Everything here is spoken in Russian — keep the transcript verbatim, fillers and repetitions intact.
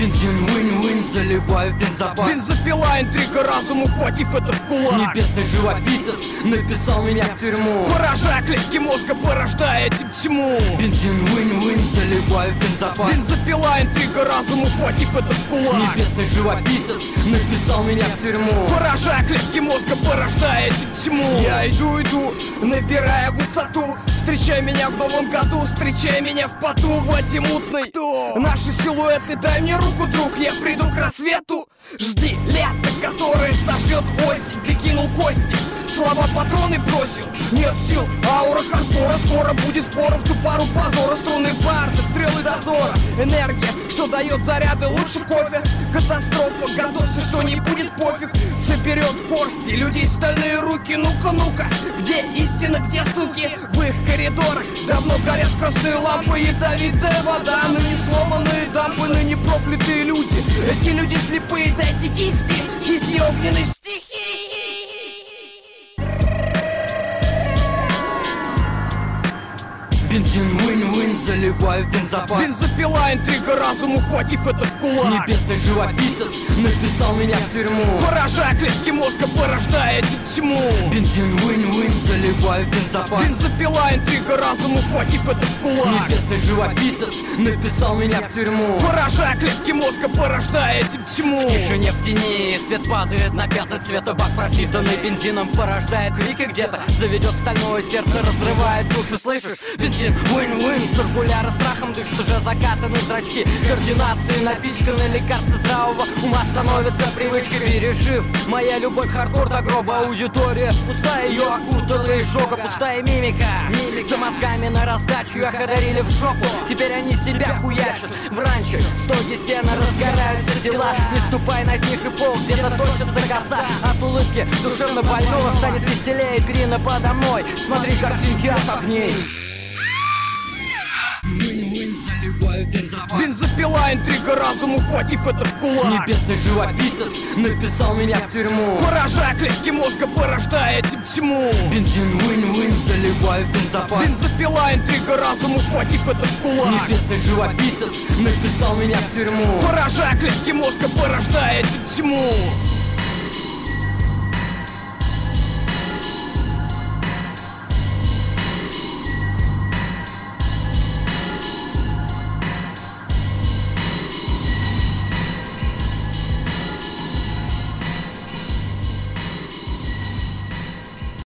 Бензин, win-win, заливаю в бензобак. Бензопила, интрига, разум, ухватив это в кулак. Небесный живописец написал меня в тюрьму. Поражая клетки мозга, порождая этим тьму. Бензин, win-win, заливаю в бензобак. Бензопила, интрига, разум, ухватив это в кулак. Небесный живописец написал меня в тюрьму. Поражая клетки мозга, порождая этим тьму. Я иду, иду, набирая высоту. Встречай меня в новом году, встречай меня в поту, в воде мутной. Кто? Наши силуэты, дай мне руку, друг, я приду к рассвету. Жди лето, которое сожжет осень. Ты кинул кости, слова патроны бросил. Нет сил, аура хардкора, скоро будет спора в ту пару позора. Струны барда, стрелы дозора. Энергия, что дает заряды, лучше кофе. Катастрофа, готовься, что не будет пофиг. Соберет горсти, людей стальные руки. Ну-ка, ну-ка, где истина, где суки? В их коридорах давно горят красные лампы. Ядовитая вода, ныне сломанные дампы, ныне проклятые люди. Эти люди слепые, дайте кисти, кисти огненной стихии. Бензин, win-win, заливаю в бензопак. Бензопила, интрига, разум, ухватив это в кулак. Небесный живописец написал меня в тюрьму. Поражая клетки мозга, порождая этим тьму. Бензин, win-win, заливаю в бензопак. Бензопила, интрига, разум, ухватив это в кулак. Небесный живописец написал меня в тюрьму. Поражая клетки мозга, порождая этим тьму. В тишине, в тени, свет падает на пятна цвета. Бак, пропитанный бензином, порождает крики где-то. Заведет стальное сердце, разрывает души, слышишь? Бензин, win-win, циркуляра страхом дышит, уже закатаны зрачки. Координации напичканы, лекарства здравого ума становятся привычкой. Перешив, моя любовь хардкор до гроба. Аудитория пустая, ее окутала и шока. Пустая мимика, за мозгами на раздачу их одарили в жопу. Теперь они себя хуячат в ранчо. Стоги сена, разгораются тела. Не ступай на нижний пол, где-то точится коса. От улыбки душевно больного станет веселее. Перина подо мной, смотри картинки от огней. Win-win, заливаю в бензопак. Бензопила, интрига, разум, ухватив это в кулак. Небесный живописец написал меня в тюрьму. Поражая клетки мозга, порождая этим тьму. Бензин, win-win, заливаю в бензопак. Бензопила, интрига, разум, ухватив это в кулак. Небесный живописец написал меня в тюрьму. Поражая клетки мозга, порождая этим тьму.